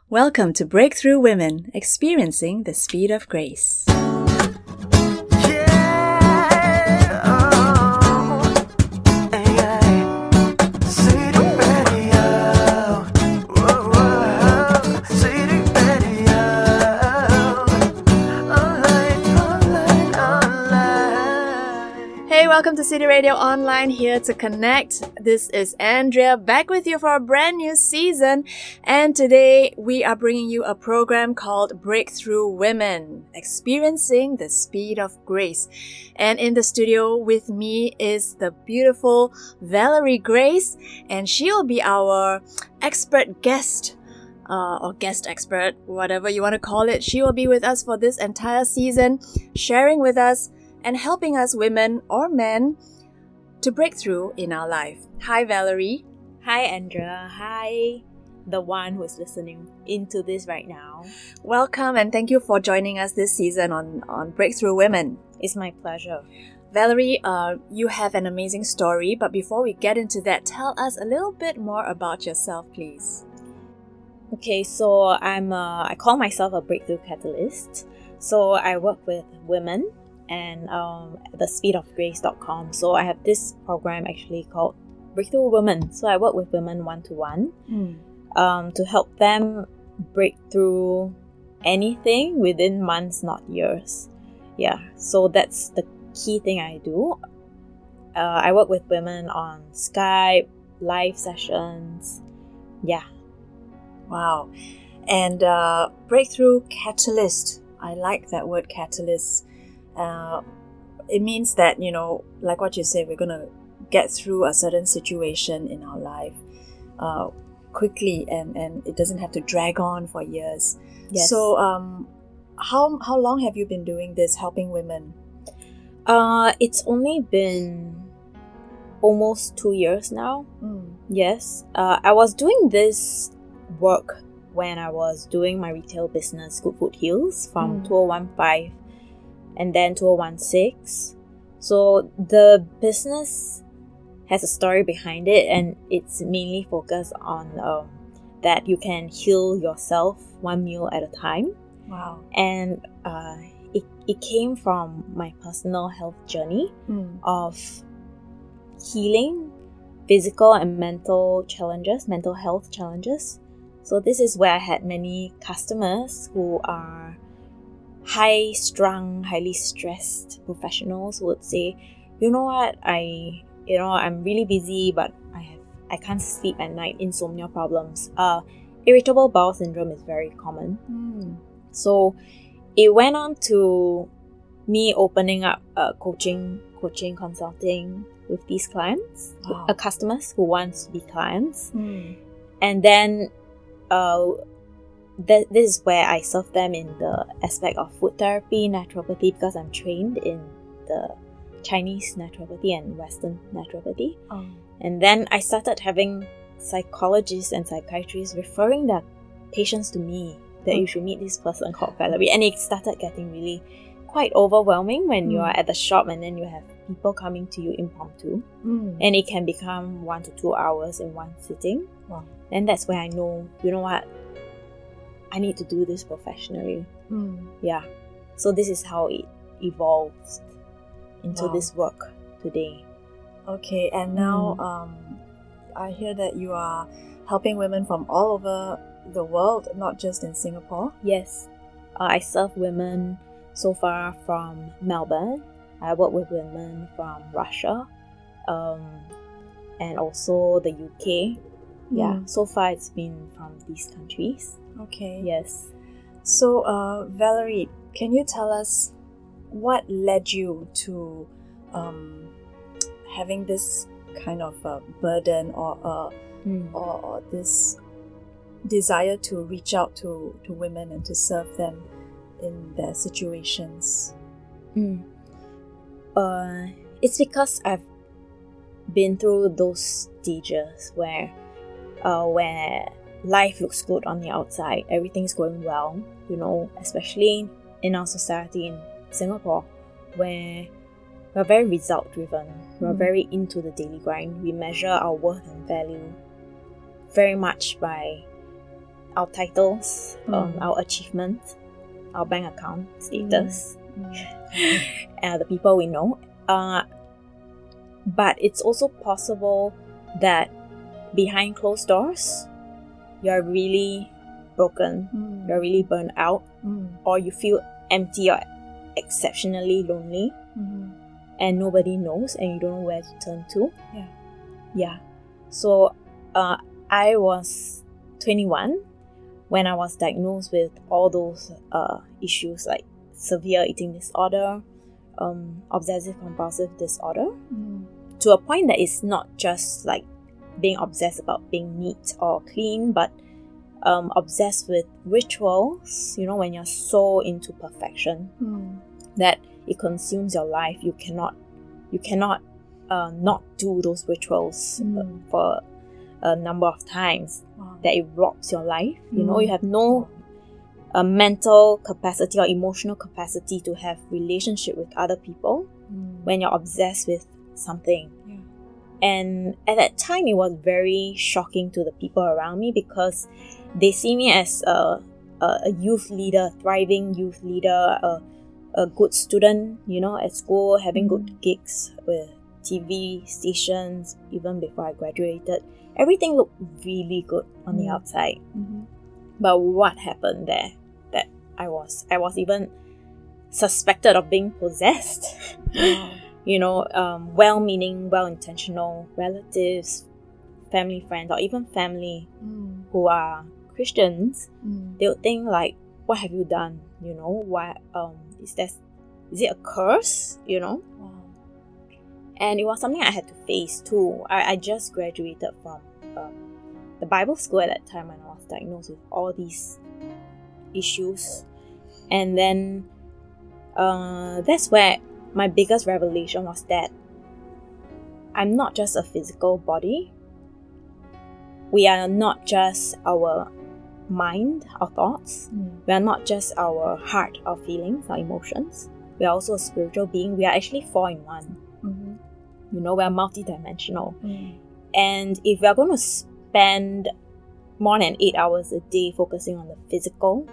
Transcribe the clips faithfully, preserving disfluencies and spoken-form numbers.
Welcome to Breakthrough Women, experiencing the speed of grace. Welcome to City Radio Online, here to connect. This is Andrea, back with you for a brand new season. And today we are bringing you a program called Breakthrough Women, experiencing the speed of grace. And in the studio with me is the beautiful Valerie Grace, and she'll be our expert guest. Uh, or guest expert, whatever you want to call it. She will be with us for this entire season, sharing with us and helping us women or men to break through in our life. Hi, Valerie. Hi, Andrea. Hi, the one who's listening into this right now. Welcome and thank you for joining us this season on, on Breakthrough Women. It's my pleasure. Valerie, uh, you have an amazing story, but before we get into that, tell us a little bit more about yourself, please. Okay, so I'm a, I call myself a breakthrough catalyst. So I work with women and um, the speed of grace dot com. So I have this program actually called Breakthrough Women. So I work with women one-to-one mm. um, to help them break through anything within months, not years. Yeah, so that's the key thing I do. Uh, I work with women on Skype, live sessions. Yeah. Wow. And uh, Breakthrough Catalyst. I like that word, catalyst. Uh, it means that, you know, like what you said, we're going to get through a certain situation in our life uh, quickly, and, and it doesn't have to drag on for years. Yes. So um, how, how long have you been doing this, helping women? Uh, it's only been almost two years now. Mm. Yes. Uh, I was doing this work when I was doing my retail business, Good Food Heals, from mm. two thousand fifteen and then two thousand sixteen. So the business has a story behind it, and it's mainly focused on um, that you can heal yourself one meal at a time. Wow. And uh, it, it came from my personal health journey mm. of healing physical and mental challenges, mental health challenges. So this is where I had many customers who are high-strung, highly stressed professionals who would say, you know what, I, you know, I'm really busy, but I have, I can't sleep at night, insomnia problems. Uh, irritable bowel syndrome is very common. Mm. So it went on to me opening up a coaching, coaching, consulting with these clients, wow. uh, customers who want to be clients. Mm. And then uh, That this is where I serve them in the aspect of food therapy, naturopathy, because I'm trained in the Chinese naturopathy and Western naturopathy. Oh. And then I started having psychologists and psychiatrists referring their patients to me, that oh. you should meet this person called Valerie. And it started getting really quite overwhelming when mm. you are at the shop and then you have people coming to you impromptu. Mm. And it can become one to two hours in one sitting. Wow. And that's where I know, you know what, I need to do this professionally. Mm. Yeah. So this is how it evolves into wow. this work today. Okay. And now mm. um, I hear that you are helping women from all over the world, not just in Singapore. Yes. Uh, I serve women so far from Melbourne. I work with women from Russia um, and also the U K. Mm. Yeah. So far it's been from these countries. Okay. Yes. So, uh, Valerie, can you tell us what led you to um, having this kind of uh, burden or, uh, mm. or or this desire to reach out to, to women and to serve them in their situations? Mm. Uh, it's because I've been through those stages where, uh, where life looks good on the outside, everything's going well, you know, especially in our society in Singapore, where we're very result driven, we're mm. very into the daily grind. We measure our worth and value very much by our titles, Mm. um, our achievements, our bank account status, Mm. and the people we know. Uh, but it's also possible that behind closed doors, you're really broken, Mm. you're really burnt out, Mm. or you feel empty or exceptionally lonely, Mm. and nobody knows, and you don't know where to turn to. Yeah. Yeah. So, uh, I was twenty-one when I was diagnosed with all those uh, issues like severe eating disorder, um, obsessive compulsive disorder, Mm. to a point that it's not just like being obsessed about being neat or clean, but um, obsessed with rituals, you know, when you're so into perfection Mm. that it consumes your life. You cannot, you cannot uh, not do those rituals Mm. uh, for a number of times, Wow. that it robs your life. You know, Mm. you have no uh, mental capacity or emotional capacity to have relationship with other people Mm. when you're obsessed with something. Yeah. And at that time, it was very shocking to the people around me because they see me as a, a, a youth leader, thriving youth leader, a, a good student, you know, at school, having good Mm. gigs with T V stations, even before I graduated. Everything looked really good on the Mm. outside. Mm-hmm. But what happened there? That I was, I was even suspected of being possessed. Wow. You know, um, well-meaning, well-intentional relatives, family friends, or even family Mm. who are Christians, Mm. they would think like, "What have you done? You know, why? Um, is that, is it a curse? You know?" Wow. And it was something I had to face too. I, I just graduated from um, the Bible school at that time when I was diagnosed with all these issues, and then uh, that's where my biggest revelation was that I'm not just a physical body. We are not just our mind, our thoughts. Mm. We are not just our heart, our feelings, our emotions. We are also a spiritual being. We are actually four in one. Mm-hmm. You know, we are multidimensional. Mm. And if we are going to spend more than eight hours a day focusing on the physical,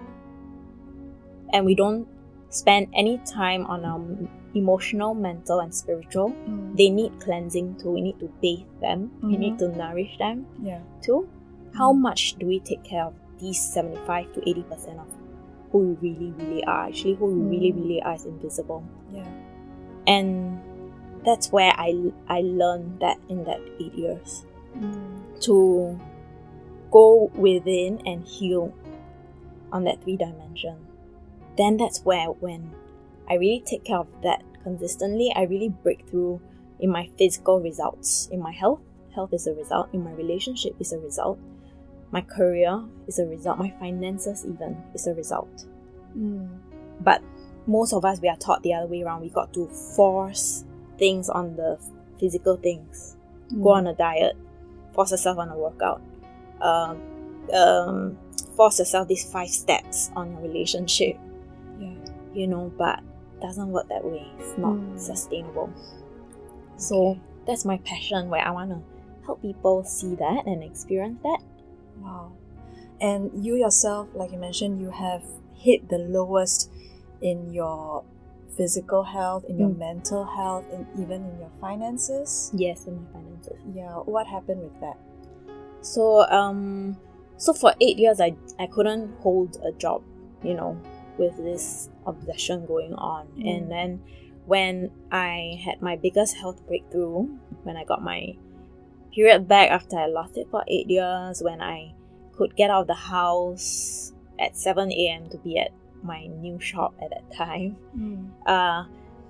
and we don't spend any time on our emotional, mental, and spiritual, Mm. they need cleansing too. We need to bathe them. We Mhm. need to nourish them Yeah. too. How Mm. much do we take care of these seventy-five to eighty percent of who we really, really are? Actually, who we really, Mm. really are is invisible. Yeah. And that's where I, I learned that in that eight years. Mm. To go within and heal on that three dimension. Then that's where, when I really take care of that consistently, I really break through in my physical results. In my health, health is a result. In my relationship is a result. My career is a result. My finances even is a result. Mm. But most of us, we are taught the other way around. We got to force things on the physical things. Mm. Go on a diet, force yourself on a workout, um, um, force yourself these five steps on your relationship. Yeah. You know, but it doesn't work that way. It's not Mm. sustainable. So Okay. that's my passion, where I want to help people see that and experience that. Wow. And you yourself, like you mentioned, you have hit the lowest in your physical health, in your Mm. mental health, and even in your finances. Yes, in my finances. Yeah. What happened with that? So um, so for eight years, I I couldn't hold a job, you know, with this obsession going on. Mm. And then when I had my biggest health breakthrough, when I got my period back after I lost it for eight years, when I could get out of the house at seven a.m. to be at my new shop at that time, Mm. uh,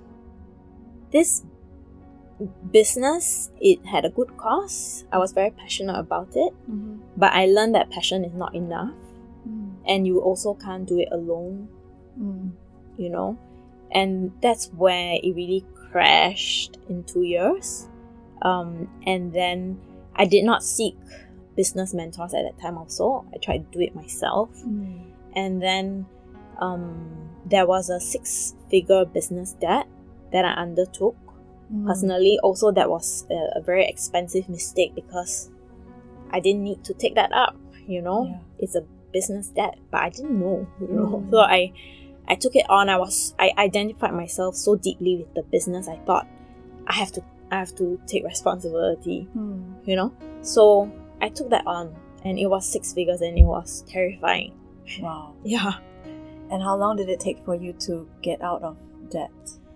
this business, it had a good cause. I was very passionate about it, Mm-hmm. but I learned that passion is not enough, Mm. and you also can't do it alone, Mm. you know. And that's where it really crashed in two years. Um, and then I did not seek business mentors at that time also. I tried to do it myself. Mm. And then um, there was a six-figure business debt that I undertook. Mm. Personally, also that was a, a very expensive mistake because I didn't need to take that up. you know, Yeah. it's a business debt, but I didn't know, you know. Mm. So I, I took it on. I was, I identified myself so deeply with the business. I thought, I have to, I have to take responsibility, Mm. you know. So I took that on, and it was six figures, and it was terrifying. Wow. Yeah. And how long did it take for you to get out of debt?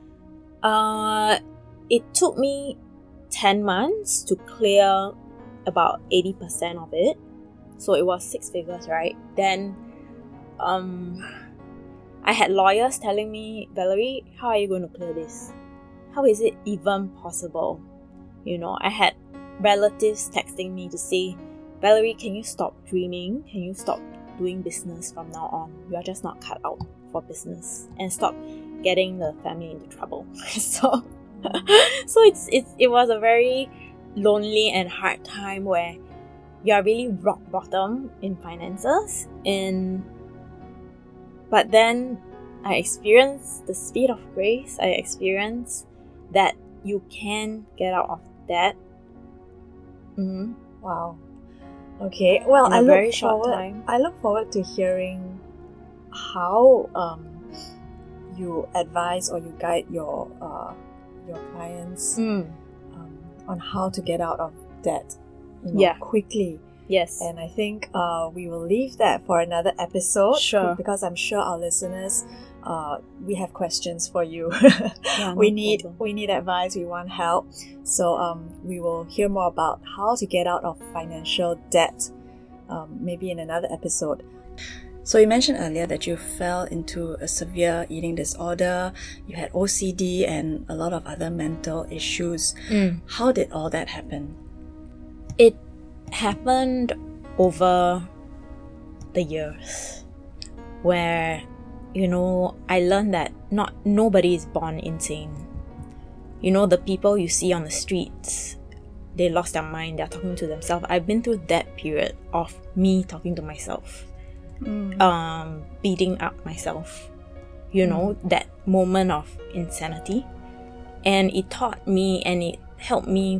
Uh, it took me ten months to clear about eighty percent of it. So it was six figures, right? Then, um, I had lawyers telling me, Valerie, how are you going to clear this? How is it even possible? You know, I had relatives texting me to say, Valerie, can you stop dreaming? Can you stop doing business from now on? You are just not cut out for business, and stop getting the family into trouble. so, so it's it's it was a very lonely and hard time where you are really rock bottom in finances. And but then I experienced the speed of grace. I experienced that you can get out of debt. Mm-hmm. Wow. Okay. Well, In a I look very short forward. time. I look forward to hearing how um you advise or you guide your uh your clients Mm. um, on how to get out of debt, you know, Yeah. quickly. Yes. And I think uh we will leave that for another episode. Sure. Because I'm sure our listeners, uh, we have questions for you. Yeah, we no need problem. we need advice. We want help. So um, we will hear more about how to get out of financial debt, um, maybe in another episode. So you mentioned earlier that you fell into a severe eating disorder. You had O C D and a lot of other mental issues. Mm. How did all that happen? It happened over the years, where, you know, I learned that not nobody is born insane. You know, the people you see on the streets, they lost their mind, they're talking to themselves. I've been through that period of me talking to myself, Mm. um, beating up myself, you know, that moment of insanity. And it taught me and it helped me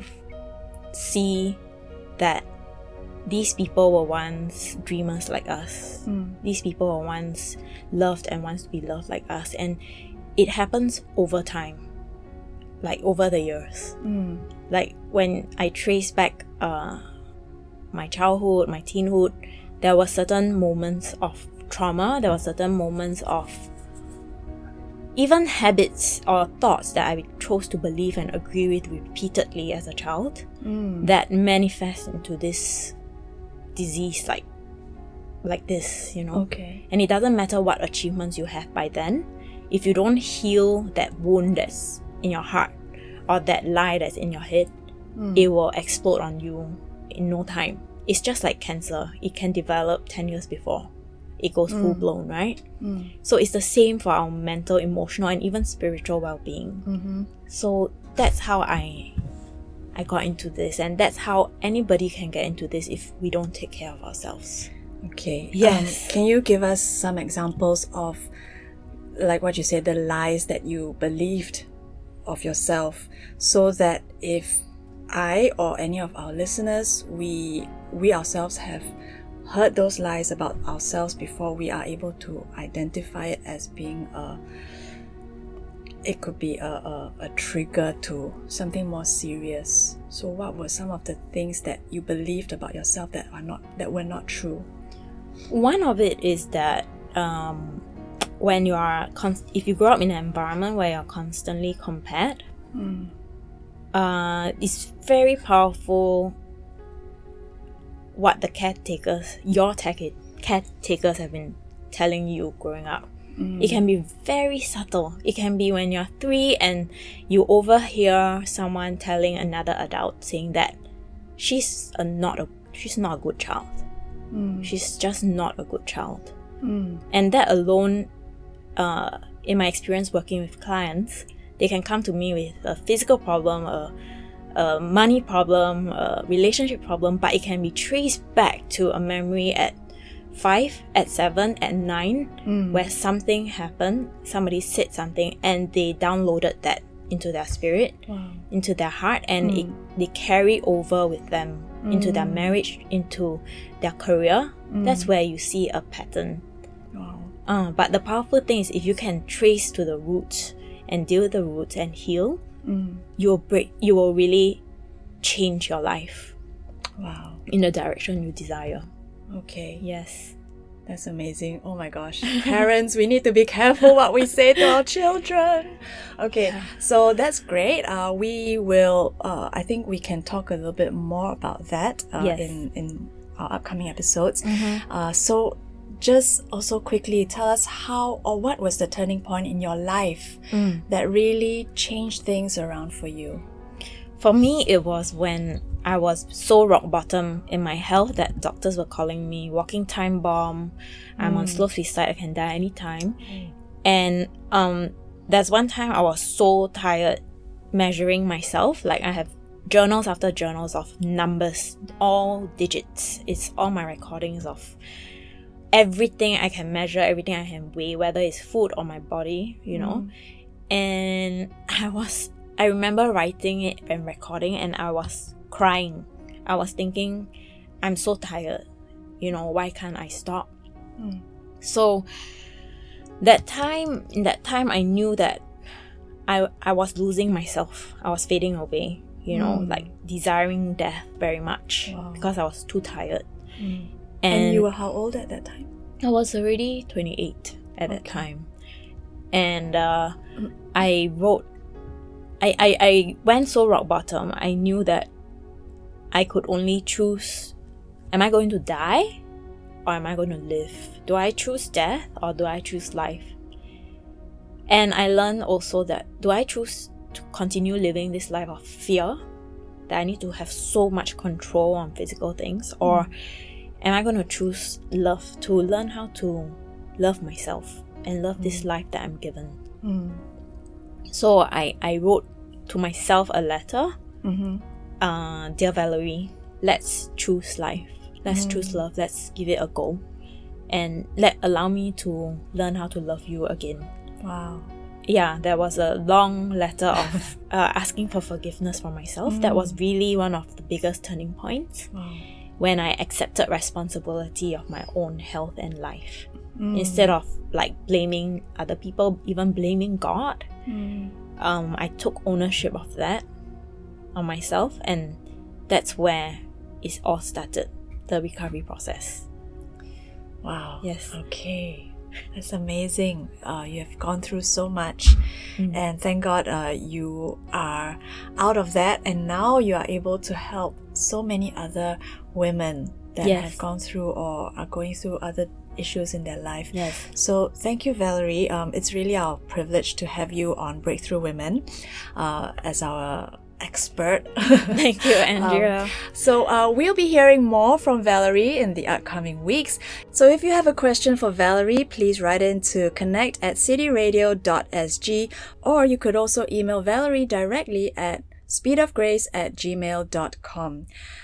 see that these people were once dreamers like us. Mm. These people were once loved and wants to be loved like us. And it happens over time, like over the years. Mm. Like when I trace back uh, my childhood, my teenhood, there were certain moments of trauma, there were certain moments of even habits or thoughts that I chose to believe and agree with repeatedly as a child Mm. that manifest into this disease like like this, you know. Okay. And it doesn't matter what achievements you have by then, if you don't heal that wound that's in your heart or that lie that's in your head, Mm. it will explode on you in no time. It's just like cancer. It can develop ten years before it goes Mm. full blown, right? Mm. So it's the same for our mental, emotional, and even spiritual well-being. Mm-hmm. So that's how I I got into this, and that's how anybody can get into this if we don't take care of ourselves. Okay. Yes. Um, can you give us some examples of, like what you said, the lies that you believed of yourself, so that if I or any of our listeners, we we ourselves have heard those lies about ourselves before, we are able to identify it as being a, it could be a, a, a trigger to something more serious. So what were some of the things that you believed about yourself that are not that were not true? One of it is that um, when you are, con- if you grow up in an environment where you're constantly compared, Mm. uh, it's very powerful what the caretakers, your take- caretakers have been telling you growing up. Mm. It can be very subtle. It can be when you're three and you overhear someone telling another adult saying that she's a not a she's not a good child. Mm. She's just not a good child. Mm. And that alone, uh, in my experience working with clients, they can come to me with a physical problem, a, a money problem, a relationship problem, but it can be traced back to a memory at five, at seven, at nine, Mm. where something happened, somebody said something, and they downloaded that into their spirit, Wow. into their heart, and Mm. it, they carry over with them mm. into their marriage, into their career, mm. that's where you see a pattern. Wow. Uh, but the powerful thing is if you can trace to the roots and deal with the roots and heal, mm. you will break, you will really change your life. Wow. In the direction you desire. Okay. Yes. That's amazing. Oh my gosh. Parents, we need to be careful what we say to our children. Okay, yeah. So that's great. Uh, we will, uh, I think we can talk a little bit more about that uh, yes. in, in our upcoming episodes. Mm-hmm. Uh, so just also quickly tell us how or what was the turning point in your life mm. that really changed things around for you? For me, it was when I was so rock bottom in my health that doctors were calling me walking time bomb. I'm mm. on slow suicide. I can die anytime. Mm. And um, there's one time I was so tired measuring myself. Like I have journals after journals of numbers, all digits. It's all my recordings of everything I can measure, everything I can weigh, whether it's food or my body, you know. Mm. And I was... I remember writing it and recording and I was crying. I was thinking, I'm so tired. You know, why can't I stop? Mm. So that time, in that time, I knew that I I was losing myself. I was fading away, you know, mm. like desiring death very much. Wow. Because I was too tired. Mm. And, and you were how old at that time? I was already twenty-eight at okay. that time. And uh, mm. I wrote I, I, I went so rock bottom. I knew that I could only choose, am I going to die or am I going to live? Do I choose death or do I choose life? And I learned also that, do I choose to continue living this life of fear, that I need to have so much control on physical things, or mm. am I going to choose love, to learn how to love myself and love mm. this life that I'm given? Mm. So I, I wrote to myself a letter. Mm-hmm. Uh, Dear Valerie, let's choose life. Let's mm. choose love. Let's give it a go. And let allow me to learn how to love you again. Wow. Yeah, there was a long letter of uh, asking for forgiveness for myself. Mm. That was really one of the biggest turning points. Wow. When I accepted responsibility of my own health and life. Mm. Instead of like blaming other people, even blaming God. Mm. Um, I took ownership of that on myself, and that's where it all started, the recovery process. Wow. Yes. Okay. That's amazing. Uh, you have gone through so much, mm. and thank God uh, you are out of that, and now you are able to help so many other women that yes. have gone through or are going through other issues in their life. Yes. So thank you, Valerie. Um, it's really our privilege to have you on Breakthrough Women uh, as our expert. Thank you, Andrea. um, so uh, we'll be hearing more from Valerie in the upcoming weeks. So if you have a question for Valerie, please write in to connect at cityradio dot s g, or you could also email Valerie directly at speedofgrace at gmail dot com.